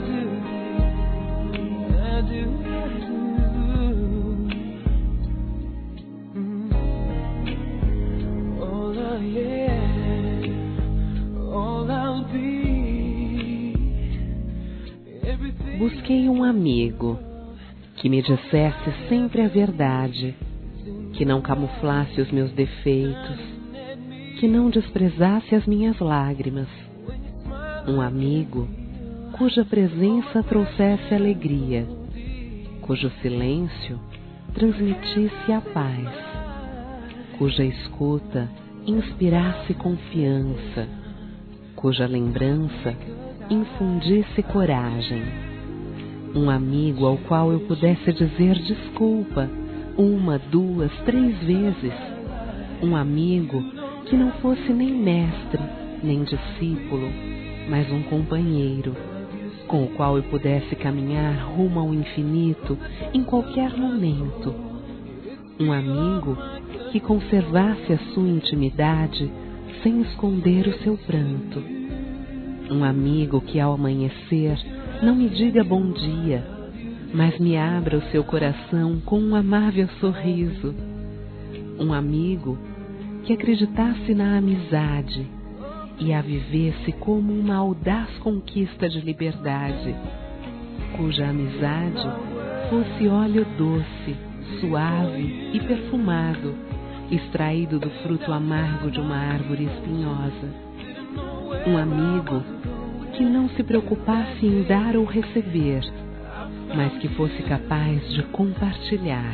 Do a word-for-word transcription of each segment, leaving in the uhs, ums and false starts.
Busquei um amigo que me dissesse sempre a verdade, que não camuflasse os meus defeitos, que não desprezasse as minhas lágrimas. Um amigo cuja presença trouxesse alegria, cujo silêncio transmitisse a paz, cuja escuta inspirasse confiança, cuja lembrança infundisse coragem. Um amigo ao qual eu pudesse dizer desculpa uma, duas, três vezes. Um amigo que não fosse nem mestre, nem discípulo, mas um companheiro, com o qual eu pudesse caminhar rumo ao infinito em qualquer momento. Um amigo que conservasse a sua intimidade sem esconder o seu pranto. Um amigo que ao amanhecer não me diga bom dia, mas me abra o seu coração com um amável sorriso. Um amigo que acreditasse na amizade e a vivesse como uma audaz conquista de liberdade, cuja amizade fosse óleo doce, suave e perfumado, extraído do fruto amargo de uma árvore espinhosa. Um amigo que não se preocupasse em dar ou receber, mas que fosse capaz de compartilhar.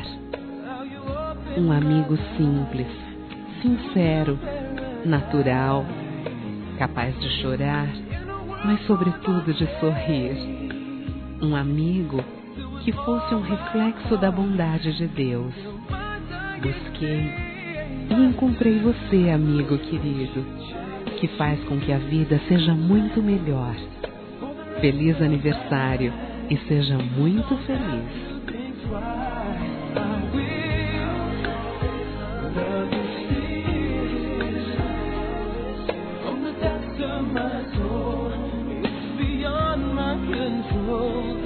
Um amigo simples, sincero, natural, capaz de chorar, mas sobretudo de sorrir. Um amigo que fosse um reflexo da bondade de Deus. Busquei e encontrei você, amigo querido, que faz com que a vida seja muito melhor. Feliz aniversário e seja muito feliz. From the depths of my soul, it's beyond my control.